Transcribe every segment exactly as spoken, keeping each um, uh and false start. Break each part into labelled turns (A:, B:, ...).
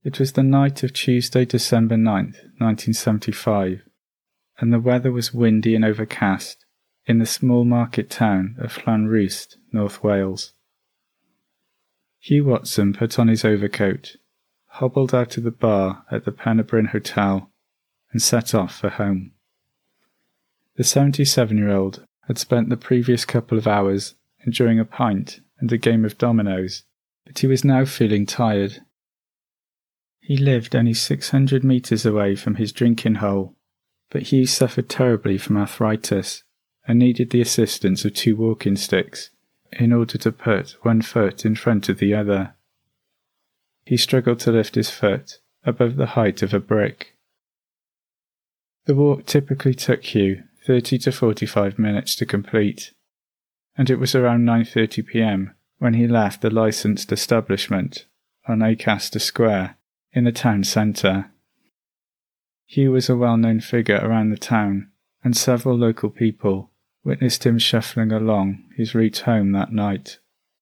A: It was the night of Tuesday, December ninth, nineteen seventy-five, and the weather was windy and overcast in the small market town of Llanrwst, North Wales. Hugh Watson put on his overcoat, hobbled out of the bar at the Pen y Bryn Hotel, and set off for home. The seventy-seven-year-old had spent the previous couple of hours enjoying a pint and a game of dominoes, but he was now feeling tired. He lived only six hundred metres away from his drinking hole, but Hugh suffered terribly from arthritis and needed the assistance of two walking sticks in order to put one foot in front of the other. He struggled to lift his foot above the height of a brick. The walk typically took Hugh thirty to forty-five minutes to complete, and it was around nine thirty p m when he left the licensed establishment on Acaster Square in the town centre. Hugh was a well-known figure around the town, and several local people witnessed him shuffling along his route home that night.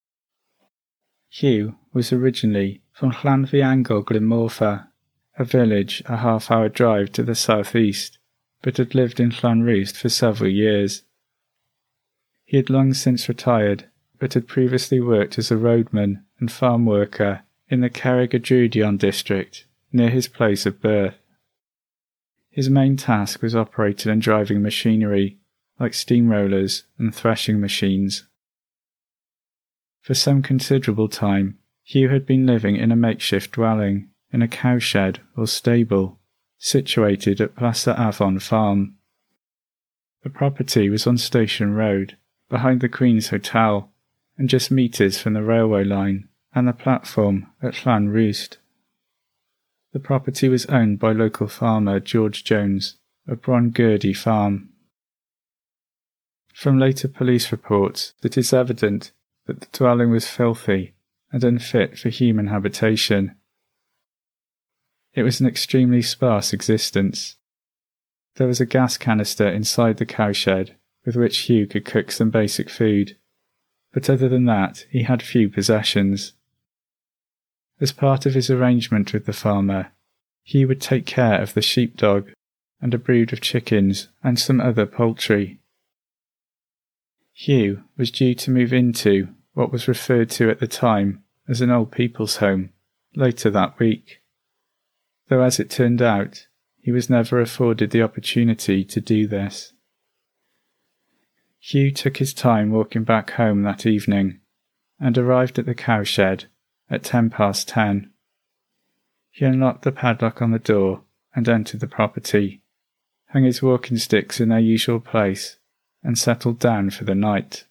A: Hugh was originally from Llanfihangel Glenmorfa, a village a half-hour drive to the south-east, but had lived in Llanrwst for several years. He had long since retired, but had previously worked as a roadman and farm worker in the Cerrig-y-Drudion district, near his place of birth. His main task was operating and driving machinery, like steamrollers and threshing machines. For some considerable time, Hugh had been living in a makeshift dwelling, in a cowshed or stable, situated at Plaza Avon Farm. The property was on Station Road, behind the Queen's Hotel, and just metres from the railway line and the platform at Llanrwst. The property was owned by local farmer George Jones of Brongurdy Farm. From later police reports, it is evident that the dwelling was filthy and unfit for human habitation. It was an extremely sparse existence. There was a gas canister inside the cowshed with which Hugh could cook some basic food, but other than that he had few possessions. As part of his arrangement with the farmer, Hugh would take care of the sheepdog and a brood of chickens and some other poultry. Hugh was due to move into what was referred to at the time as an old people's home later that week, though as it turned out, he was never afforded the opportunity to do this. Hugh took his time walking back home that evening, and arrived at the cowshed at ten past ten. He unlocked the padlock on the door and entered the property, hung his walking sticks in their usual place, and settled down for the night.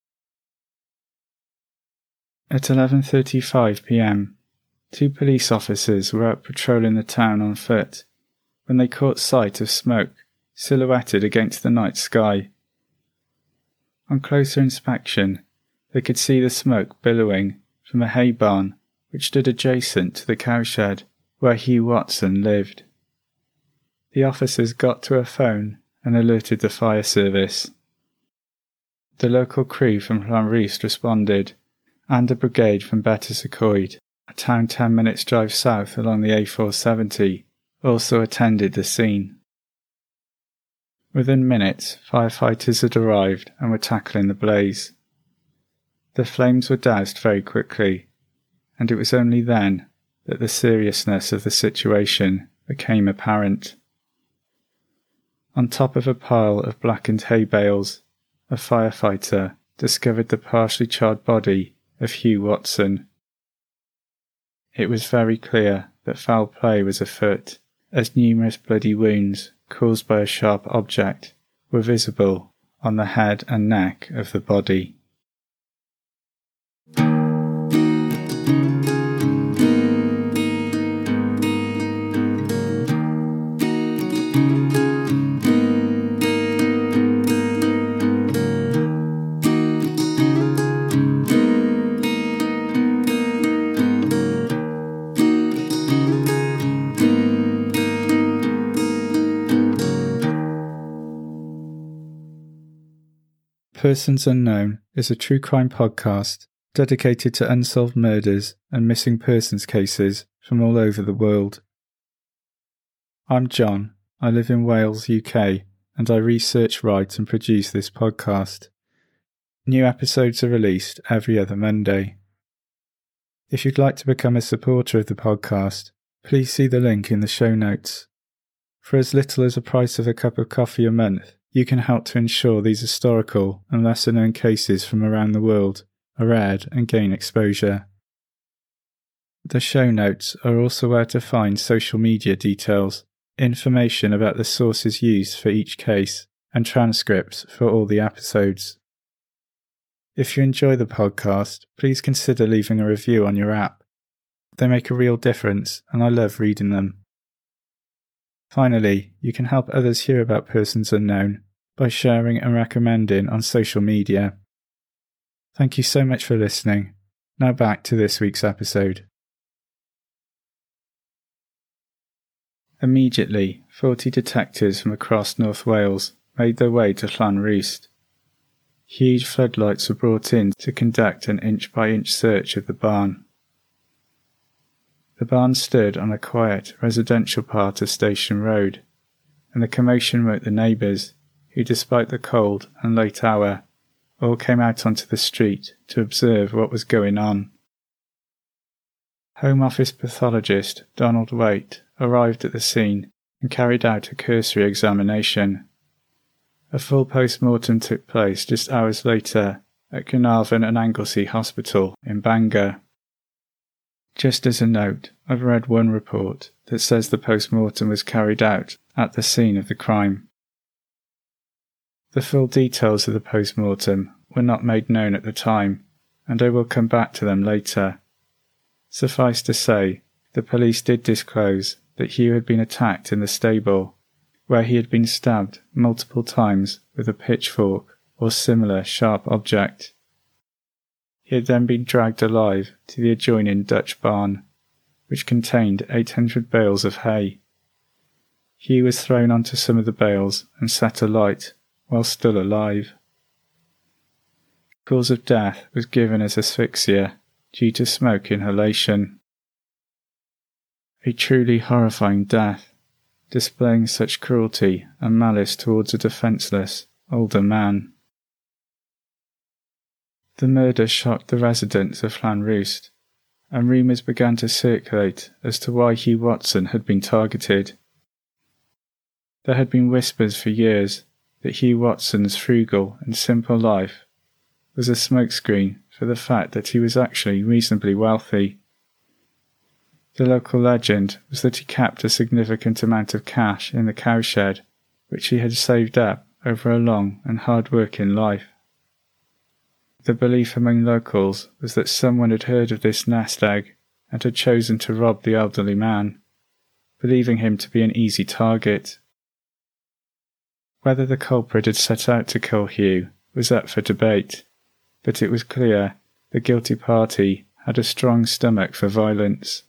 A: At eleven thirty-five p m, two police officers were out patrolling the town on foot when they caught sight of smoke silhouetted against the night sky. On closer inspection, they could see the smoke billowing from a hay barn which stood adjacent to the cowshed where Hugh Watson lived. The officers got to a phone and alerted the fire service. The local crew from Llanrwst responded, and a brigade from Betws-y-Coed, a town ten minutes drive south along the A four seventy, also attended the scene. Within minutes, firefighters had arrived and were tackling the blaze. The flames were doused very quickly, and it was only then that the seriousness of the situation became apparent. On top of a pile of blackened hay bales, a firefighter discovered the partially charred body of Hugh Watson. It was very clear that foul play was afoot, as numerous bloody wounds caused by a sharp object were visible on the head and neck of the body. Persons Unknown is a true crime podcast dedicated to unsolved murders and missing persons cases from all over the world. I'm John. I live in Wales, U K, and I research, write and produce this podcast. New episodes are released every other Monday. If you'd like to become a supporter of the podcast, please see the link in the show notes. For as little as the price of a cup of coffee a month, you can help to ensure these historical and lesser-known cases from around the world are read and gain exposure. The show notes are also where to find social media details, information about the sources used for each case, and transcripts for all the episodes. If you enjoy the podcast, please consider leaving a review on your app. They make a real difference, and I love reading them. Finally, you can help others hear about Persons Unknown by sharing and recommending on social media. Thank you so much for listening. Now back to this week's episode. Immediately, forty detectives from across North Wales made their way to Llanrwst. Huge floodlights were brought in to conduct an inch-by-inch search of the barn. The barn stood on a quiet residential part of Station Road, and the commotion woke the neighbours, who, despite the cold and late hour, all came out onto the street to observe what was going on. Home Office pathologist Donald Waite arrived at the scene and carried out a cursory examination. A full post-mortem took place just hours later at Carnarvon and Anglesey Hospital in Bangor. Just as a note, I've read one report that says the post-mortem was carried out at the scene of the crime. The full details of the post-mortem were not made known at the time, and I will come back to them later. Suffice to say, the police did disclose that Hugh had been attacked in the stable, where he had been stabbed multiple times with a pitchfork or similar sharp object. He had then been dragged alive to the adjoining Dutch barn, which contained eight hundred bales of hay. Hugh was thrown onto some of the bales and set alight while still alive. Cause of death was given as asphyxia due to smoke inhalation. A truly horrifying death, displaying such cruelty and malice towards a defenceless, older man. The murder shocked the residents of Llanrwst, and rumours began to circulate as to why Hugh Watson had been targeted. There had been whispers for years that Hugh Watson's frugal and simple life was a smokescreen for the fact that he was actually reasonably wealthy. The local legend was that he kept a significant amount of cash in the cowshed, which he had saved up over a long and hard-working life. The belief among locals was that someone had heard of this nest egg and had chosen to rob the elderly man, believing him to be an easy target. Whether the culprit had set out to kill Hugh was up for debate, but it was clear the guilty party had a strong stomach for violence.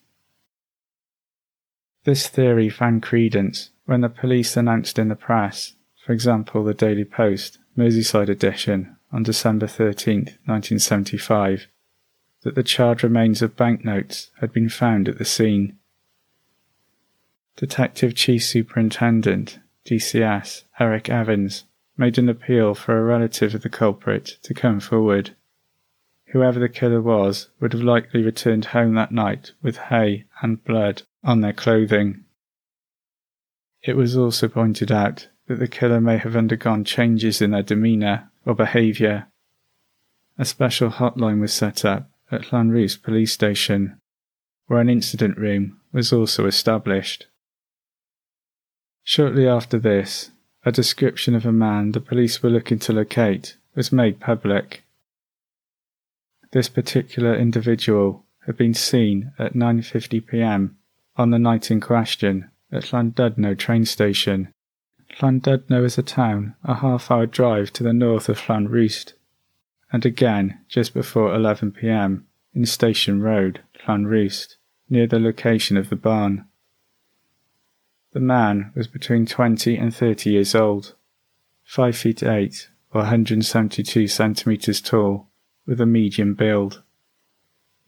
A: This theory found credence when the police announced in the press, for example the Daily Post, Merseyside edition, on December thirteenth, nineteen seventy-five, that the charred remains of banknotes had been found at the scene. Detective Chief Superintendent, D C S, Eric Evans, made an appeal for a relative of the culprit to come forward. Whoever the killer was would have likely returned home that night with hay and blood on their clothing. It was also pointed out that the killer may have undergone changes in their demeanour or behaviour. A special hotline was set up at Llanrwst Police Station, where an incident room was also established. Shortly after this, a description of a man the police were looking to locate was made public. This particular individual had been seen at nine fifty p m on the night in question at Llandudno train station. Llandudno is a town a half-hour drive to the north of Llanrwst, and again just before eleven p m in Station Road, Llanrwst, near the location of the barn. The man was between twenty and thirty years old, five feet eight or one hundred seventy-two centimetres tall, with a medium build,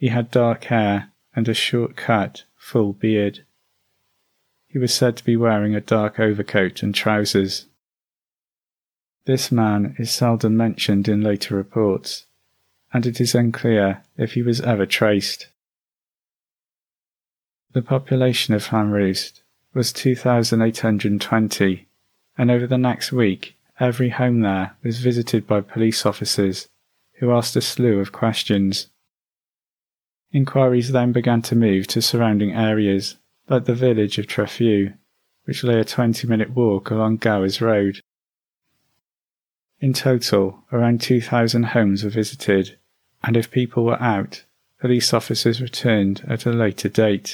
A: He had dark hair and a short-cut, full beard. He was said to be wearing a dark overcoat and trousers. This man is seldom mentioned in later reports, and it is unclear if he was ever traced. The population of Llanrwst was two thousand eight hundred twenty, and over the next week every home there was visited by police officers who asked a slew of questions. Inquiries then began to move to surrounding areas, like the village of Trefew, which lay a twenty-minute walk along Gowers Road. In total, around two thousand homes were visited, and if people were out, police officers returned at a later date.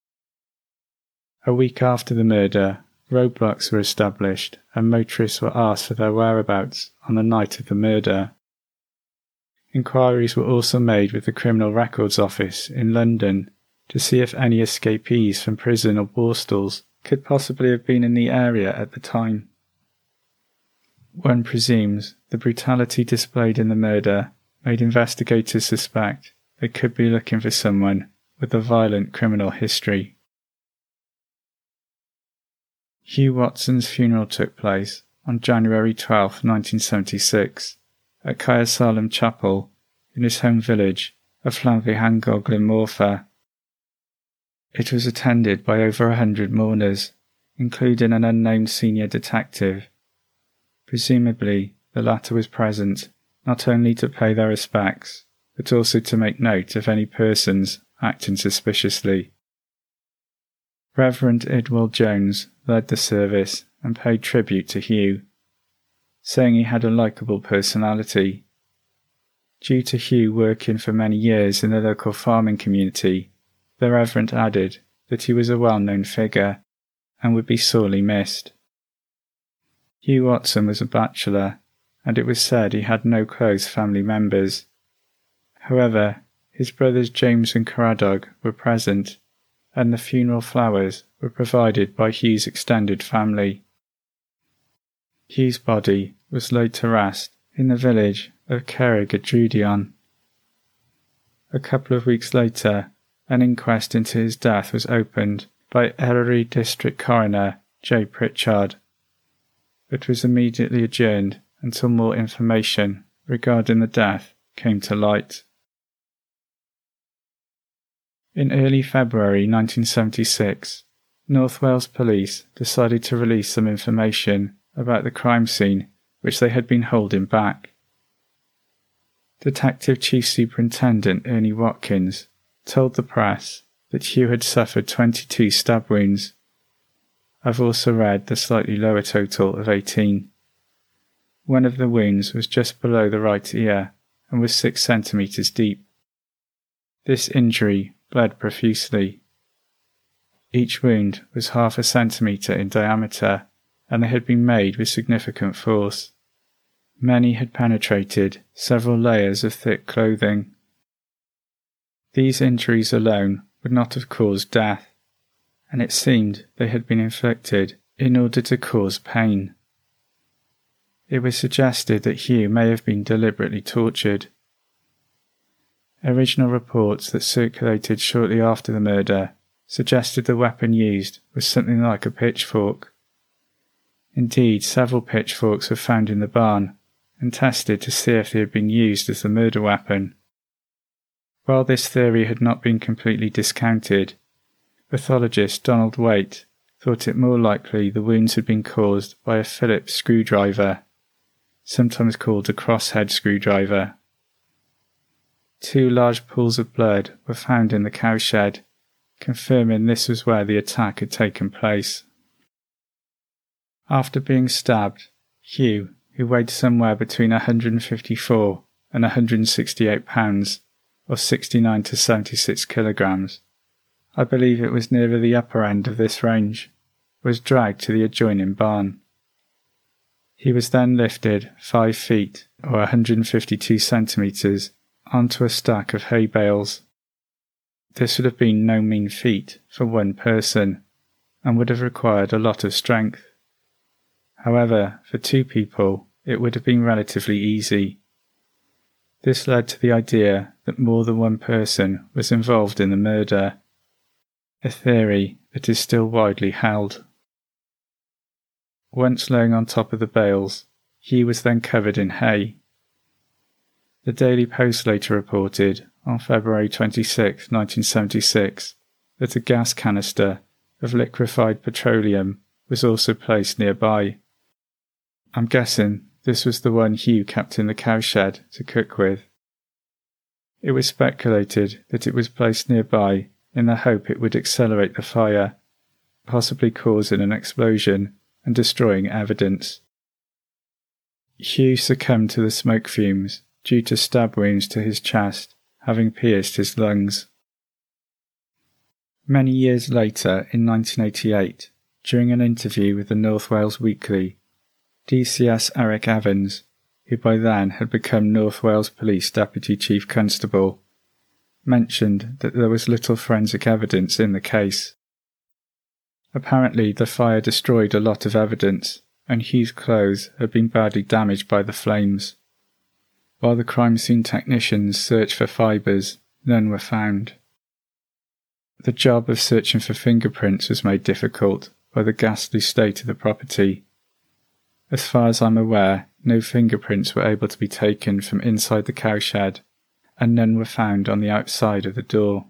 A: A week after the murder, roadblocks were established and motorists were asked for their whereabouts on the night of the murder. Inquiries were also made with the Criminal Records Office in London to see if any escapees from prison or Borstalls could possibly have been in the area at the time. One presumes the brutality displayed in the murder made investigators suspect they could be looking for someone with a violent criminal history. Hugh Watson's funeral took place on January twelfth, nineteen seventy-six, at Caersalem Chapel in his home village of Llanfihangel Glyn Morfa. It was attended by over a hundred mourners, including an unnamed senior detective. Presumably, the latter was present not only to pay their respects, but also to make note of any persons acting suspiciously. Reverend Idwal Jones led the service and paid tribute to Hugh, saying he had a likeable personality. Due to Hugh working for many years in the local farming community, the Reverend added that he was a well-known figure and would be sorely missed. Hugh Watson was a bachelor, and it was said he had no close family members. However, his brothers James and Caradog were present, and the funeral flowers were provided by Hugh's extended family. Hugh's body was laid to rest in the village of Cerrig y Drudion. A couple of weeks later, an inquest into his death was opened by Eryri District Coroner J. Pritchard, but was immediately adjourned until more information regarding the death came to light. In early February nineteen seventy-six, North Wales Police decided to release some information about the crime scene which they had been holding back. Detective Chief Superintendent Ernie Watkins told the press that Hugh had suffered twenty-two stab wounds. I've also read the slightly lower total of eighteen. One of the wounds was just below the right ear and was six centimetres deep. This injury bled profusely. Each wound was half a centimetre in diameter, and they had been made with significant force. Many had penetrated several layers of thick clothing. These injuries alone would not have caused death, and it seemed they had been inflicted in order to cause pain. It was suggested that Hugh may have been deliberately tortured. Original reports that circulated shortly after the murder suggested the weapon used was something like a pitchfork. Indeed, several pitchforks were found in the barn and tested to see if they had been used as the murder weapon. While this theory had not been completely discounted, pathologist Donald Waite thought it more likely the wounds had been caused by a Phillips screwdriver, sometimes called a crosshead screwdriver. Two large pools of blood were found in the cowshed, confirming this was where the attack had taken place. After being stabbed, Hugh, who weighed somewhere between one hundred fifty-four and one hundred sixty-eight pounds, or sixty-nine to seventy-six kilograms, I believe it was nearer the upper end of this range, was dragged to the adjoining barn. He was then lifted five feet, or one hundred fifty-two centimetres, onto a stack of hay bales. This would have been no mean feat for one person, and would have required a lot of strength. However, for two people, it would have been relatively easy. This led to the idea that more than one person was involved in the murder, a theory that is still widely held. Once laying on top of the bales, Hugh was then covered in hay. The Daily Post later reported, on February twenty-sixth, nineteen seventy-six, that a gas canister of liquefied petroleum was also placed nearby. I'm guessing this was the one Hugh kept in the cowshed to cook with. It was speculated that it was placed nearby in the hope it would accelerate the fire, possibly causing an explosion and destroying evidence. Hugh succumbed to the smoke fumes due to stab wounds to his chest, having pierced his lungs. Many years later, in nineteen eighty-eight, during an interview with the North Wales Weekly, D C S Eric Evans, who by then had become North Wales Police Deputy Chief Constable, mentioned that there was little forensic evidence in the case. Apparently the fire destroyed a lot of evidence, and Hugh's clothes had been badly damaged by the flames. While the crime scene technicians searched for fibres, none were found. The job of searching for fingerprints was made difficult by the ghastly state of the property. As far as I'm aware, no fingerprints were able to be taken from inside the cowshed, and none were found on the outside of the door.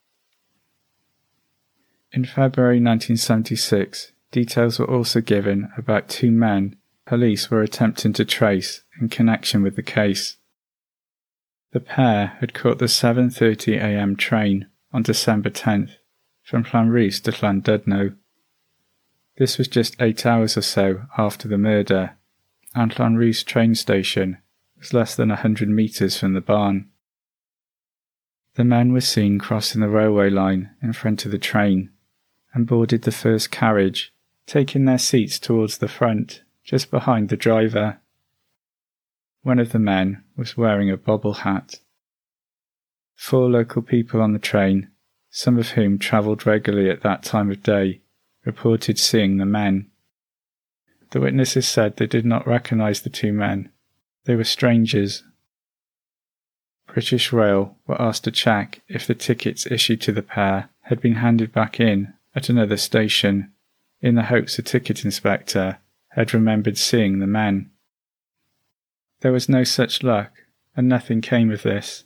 A: In February nineteen seventy-six, details were also given about two men police were attempting to trace in connection with the case. The pair had caught the seven thirty a m train on December tenth from Llanrwst to Llandudno. This was just eight hours or so after the murder, and Llanrwst train station was less than a hundred metres from the barn. The men were seen crossing the railway line in front of the train and boarded the first carriage, taking their seats towards the front, just behind the driver. One of the men was wearing a bobble hat. Four local people on the train, some of whom travelled regularly at that time of day, reported seeing the men. The witnesses said they did not recognise the two men. They were strangers. British Rail were asked to check if the tickets issued to the pair had been handed back in at another station, in the hopes a ticket inspector had remembered seeing the men. There was no such luck, and nothing came of this.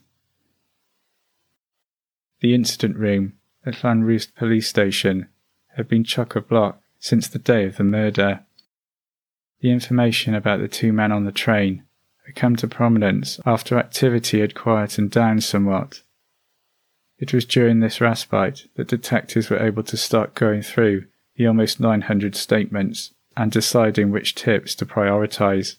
A: The incident room at Llanrwst police station had been chock-a-block since the day of the murder. The information about the two men on the train had come to prominence after activity had quietened down somewhat. It was during this respite that detectives were able to start going through the almost nine hundred statements and deciding which tips to prioritise.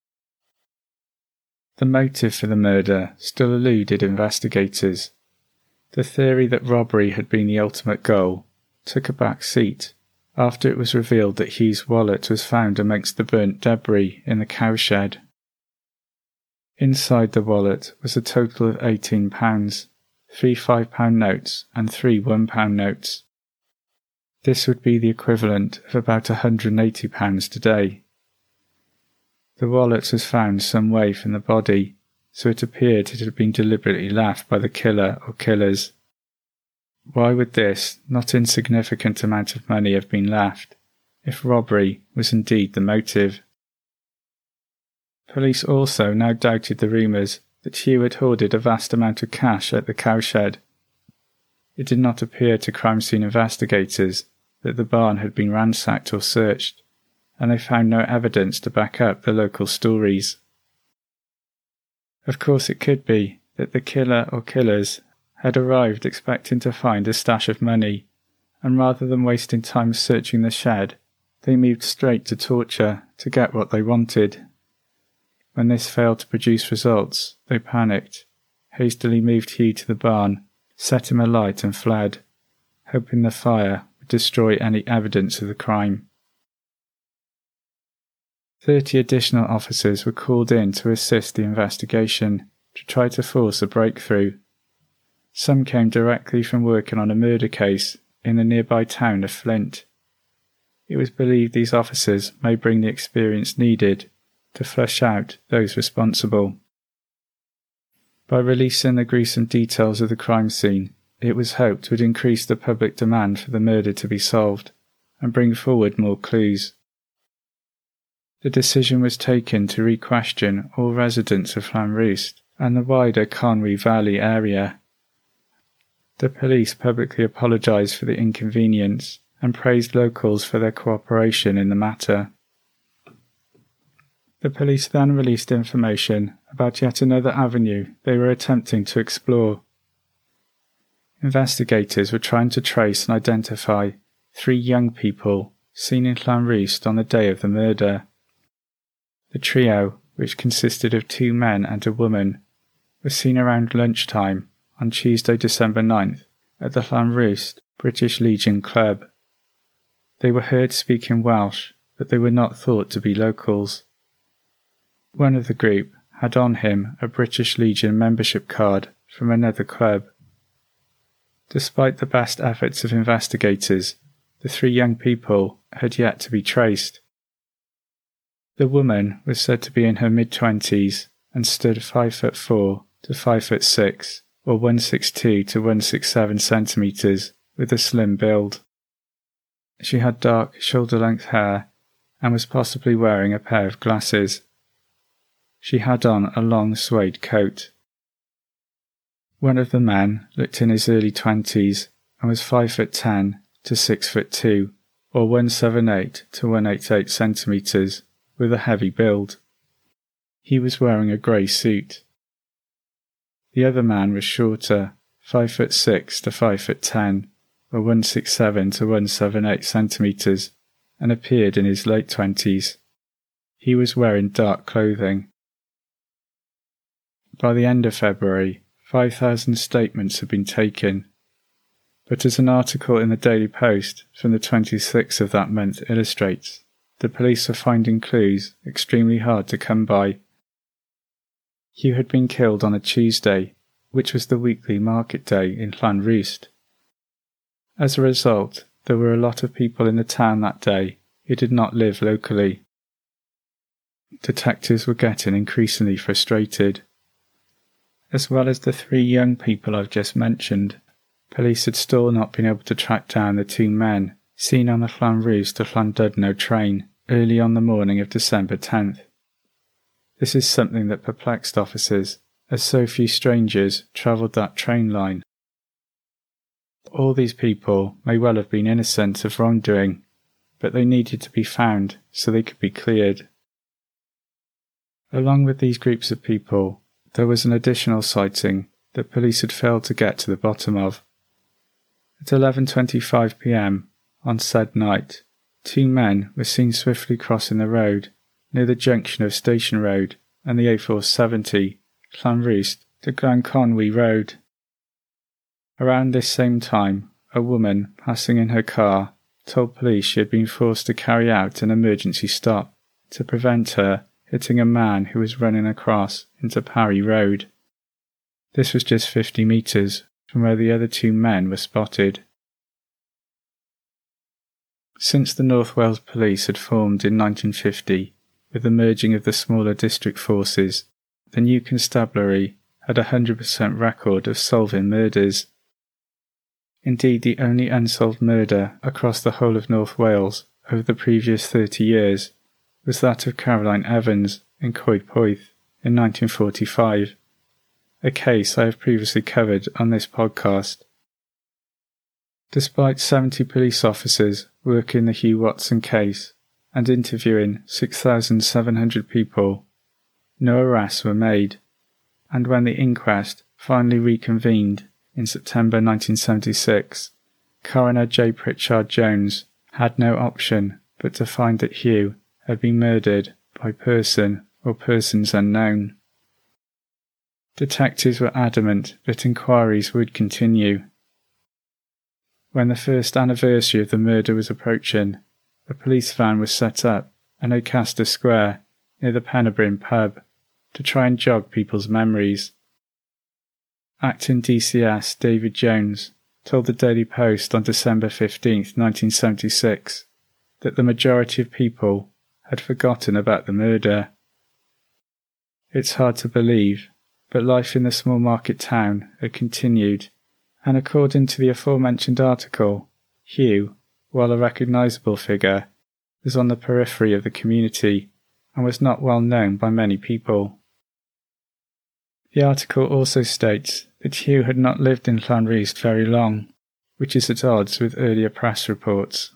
A: The motive for the murder still eluded investigators. The theory that robbery had been the ultimate goal took a back seat after it was revealed that Hugh's wallet was found amongst the burnt debris in the cowshed. Inside the wallet was a total of eighteen pounds, three five-pound notes and three one-pound notes. This would be the equivalent of about one hundred and eighty pounds today. The wallet was found some way from the body, so it appeared it had been deliberately left by the killer or killers. Why would this not insignificant amount of money have been left, if robbery was indeed the motive? Police also now doubted the rumours that Hugh had hoarded a vast amount of cash at the cowshed. It did not appear to crime scene investigators that the barn had been ransacked or searched, and they found no evidence to back up the local stories. Of course it could be that the killer or killers had arrived expecting to find a stash of money, and rather than wasting time searching the shed, they moved straight to torture to get what they wanted. When this failed to produce results, they panicked, hastily moved Hugh to the barn, set him alight and fled, hoping the fire would destroy any evidence of the crime. Thirty additional officers were called in to assist the investigation to try to force a breakthrough. Some came directly from working on a murder case in the nearby town of Flint. It was believed these officers may bring the experience needed to flush out those responsible. By releasing the gruesome details of the crime scene, it was hoped would increase the public demand for the murder to be solved and bring forward more clues. The decision was taken to re-question all residents of Llanrwst and the wider Conwy Valley area. The police publicly apologised for the inconvenience and praised locals for their cooperation in the matter. The police then released information about yet another avenue they were attempting to explore. Investigators were trying to trace and identify three young people seen in Llanrwst on the day of the murder. The trio, which consisted of two men and a woman, was seen around lunchtime on Tuesday, December ninth, at the Llanrwst British Legion Club. They were heard speaking Welsh, but they were not thought to be locals. One of the group had on him a British Legion membership card from another club. Despite the best efforts of investigators, the three young people had yet to be traced. The woman was said to be in her mid-twenties and stood five foot four to five foot six, or one sixty-two to one sixty-seven centimetres, with a slim build. She had dark, shoulder-length hair and was possibly wearing a pair of glasses. She had on a long suede coat. One of the men looked in his early twenties and was five foot ten to six foot two, or one seventy-eight to one eighty-eight centimetres, with a heavy build. He was wearing a grey suit. The other man was shorter, five foot six to five foot ten, or one sixty-seven to one seventy-eight centimetres, and appeared in his late twenties. He was wearing dark clothing. By the end of February, five thousand statements had been taken, but as an article in the Daily Post from the twenty-sixth of that month illustrates, the police were finding clues extremely hard to come by. Hugh had been killed on a Tuesday, which was the weekly market day in Llanrwst. As a result, there were a lot of people in the town that day who did not live locally. Detectives were getting increasingly frustrated. As well as the three young people I've just mentioned, police had still not been able to track down the two men seen on the Llanrwst to Llandudno train early on the morning of December tenth. This is something that perplexed officers, as so few strangers travelled that train line. All these people may well have been innocent of wrongdoing, but they needed to be found so they could be cleared. Along with these groups of people, there was an additional sighting that police had failed to get to the bottom of. At eleven twenty-five p m on said night, two men were seen swiftly crossing the road near the junction of Station Road and the A four seventy, Llanrwst to Glanconwy Road. Around this same time, a woman passing in her car told police she had been forced to carry out an emergency stop to prevent her hitting a man who was running across into Parry Road. This was just fifty metres from where the other two men were spotted. Since the North Wales Police had formed in nineteen fifty, with the merging of the smaller district forces, the new constabulary had a one hundred percent record of solving murders. Indeed, the only unsolved murder across the whole of North Wales over the previous thirty years was that of Caroline Evans in Coed Poeth in nineteen forty-five, a case I have previously covered on this podcast. Despite seventy police officers working the Hugh Watson case and interviewing six thousand seven hundred people, no arrests were made, and when the inquest finally reconvened in September nineteen seventy-six, Coroner J. Pritchard Jones had no option but to find that Hugh had been murdered by person or persons unknown. Detectives were adamant that inquiries would continue. When the first anniversary of the murder was approaching, a police van was set up in Ocaster Square near the Pennebryn pub to try and jog people's memories. Acting D C S David Jones told the Daily Post on December fifteenth, nineteen seventy-six, that the majority of people had forgotten about the murder. It's hard to believe, but life in the small market town had continued, and according to the aforementioned article, Hugh, while a recognisable figure, was on the periphery of the community and was not well known by many people. The article also states that Hugh had not lived in Llanrwst very long, which is at odds with earlier press reports.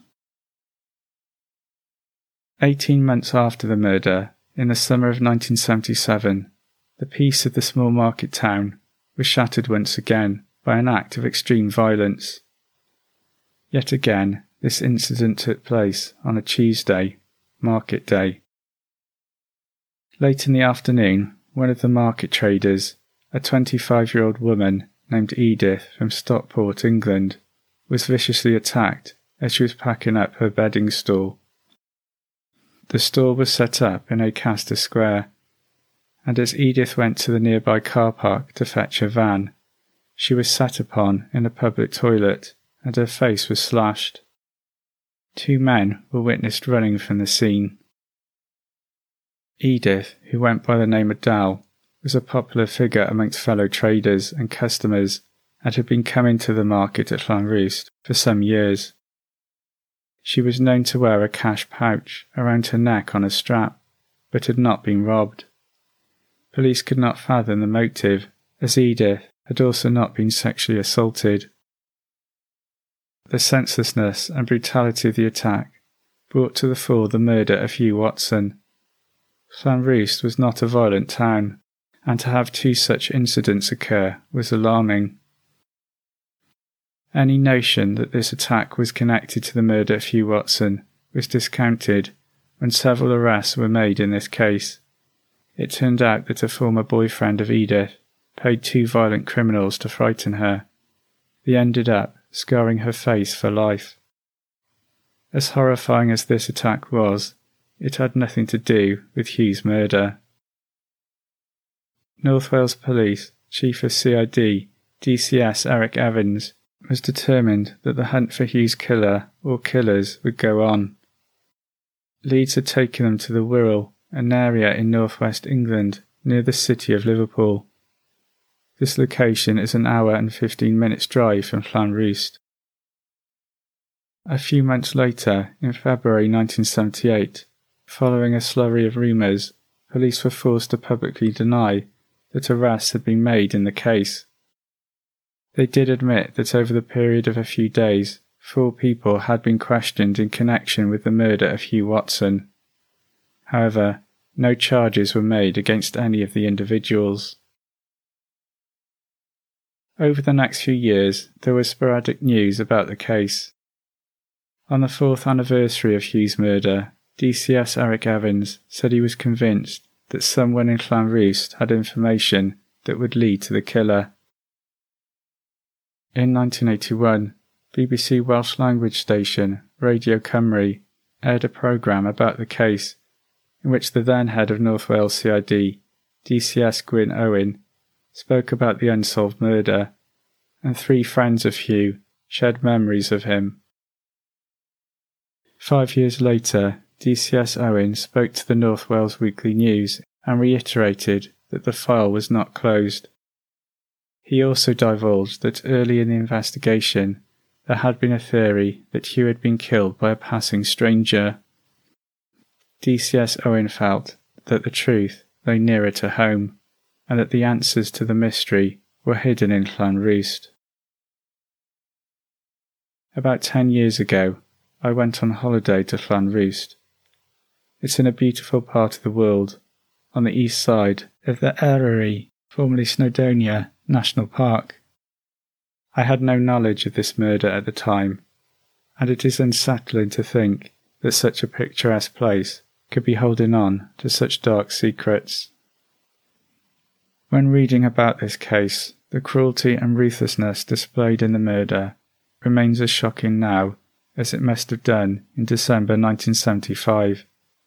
A: Eighteen months after the murder, in the summer of nineteen seventy-seven, the peace of the small market town was shattered once again by an act of extreme violence. Yet again, this incident took place on a Tuesday, market day. Late in the afternoon, one of the market traders, a twenty-five-year-old woman named Edith from Stockport, England, was viciously attacked as she was packing up her bedding stall. The stall was set up in Acaster Square, and as Edith went to the nearby car park to fetch her van, she was sat upon in a public toilet and her face was slashed. Two men were witnessed running from the scene. Edith, who went by the name of Dal, was a popular figure amongst fellow traders and customers and had been coming to the market at Llanrwst for some years. She was known to wear a cash pouch around her neck on a strap, but had not been robbed. Police could not fathom the motive, as Edith had also not been sexually assaulted. The senselessness and brutality of the attack brought to the fore the murder of Hugh Watson. Llanrwst was not a violent town, and to have two such incidents occur was alarming. Any notion that this attack was connected to the murder of Hugh Watson was discounted when several arrests were made in this case. It turned out that a former boyfriend of Edith paid two violent criminals to frighten her. They ended up scarring her face for life. As horrifying as this attack was, it had nothing to do with Hugh's murder. North Wales Police Chief of C I D, D C S Eric Evans, was determined that the hunt for Hugh's killer or killers would go on. Leads had taken them to the Wirral, an area in northwest England near the city of Liverpool. This location is an hour and fifteen minutes drive from Llanrwst. A few months later, in February nineteen seventy-eight, following a slurry of rumours, police were forced to publicly deny that arrests had been made in the case. They did admit that over the period of a few days, four people had been questioned in connection with the murder of Hugh Watson. However, no charges were made against any of the individuals. Over the next few years, there was sporadic news about the case. On the fourth anniversary of Hugh's murder, D C S Eric Evans said he was convinced that someone in Llanrwst had information that would lead to the killer. In nineteen eighty-one, B B C Welsh language station Radio Cymru aired a programme about the case, in which the then head of North Wales C I D, D C S Gwyn Owen, spoke about the unsolved murder, and three friends of Hugh shared memories of him. Five years later, D C S Owen spoke to the North Wales Weekly News and reiterated that the file was not closed. He also divulged that early in the investigation there had been a theory that Hugh had been killed by a passing stranger. D C S Owen felt that the truth lay nearer to home, and that the answers to the mystery were hidden in Llanrwst. About ten years ago, I went on holiday to Llanrwst. It's in a beautiful part of the world, on the east side of the Eryri, formerly Snowdonia, National Park. I had no knowledge of this murder at the time, and it is unsettling to think that such a picturesque place could be holding on to such dark secrets. When reading about this case, the cruelty and ruthlessness displayed in the murder remains as shocking now as it must have done in December nineteen seventy-five.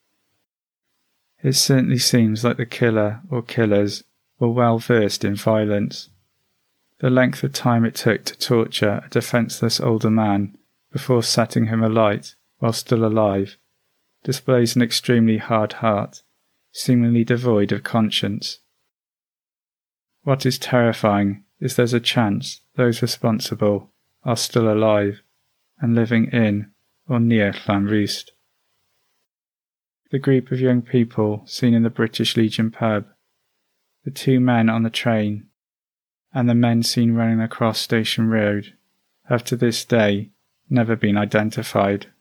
A: It certainly seems like the killer or killers were well versed in violence. The length of time it took to torture a defenceless older man before setting him alight while still alive displays an extremely hard heart, seemingly devoid of conscience. What is terrifying is there's a chance those responsible are still alive and living in or near Llanrwst. The group of young people seen in the British Legion pub, the two men on the train, and the men seen running across Station Road have to this day never been identified.